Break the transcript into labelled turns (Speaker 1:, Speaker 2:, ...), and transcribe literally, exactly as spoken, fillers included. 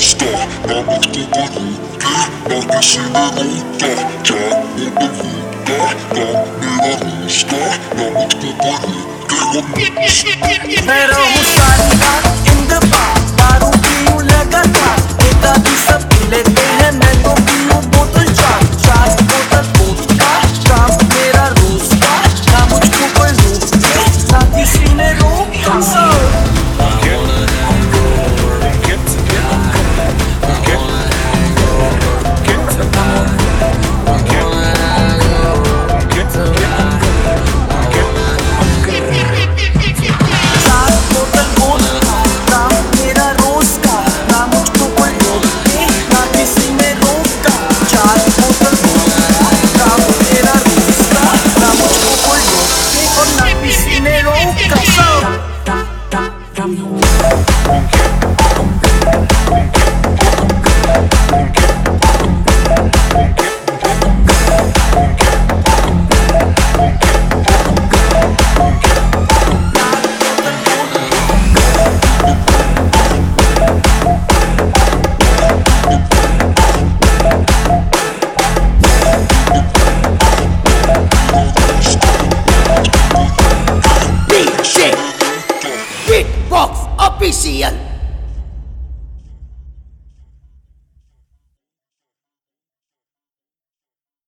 Speaker 1: रोकता ना मुझको कोई रोके ना किसी ने रोका चार मोटर होता काम मेरा रोज का ना मुझको कोई रोके
Speaker 2: मैं रहूं सारी रात in the bar, दारू पीऊं लगातार, नेताजी सब पी लेते हैं, मैं तो पीऊं बोतल चार चार बोतल वोडका, काम मेरा रोज का, ना मुझको कोई रोके, ना किसी ने रोका।
Speaker 3: Beatbox Official.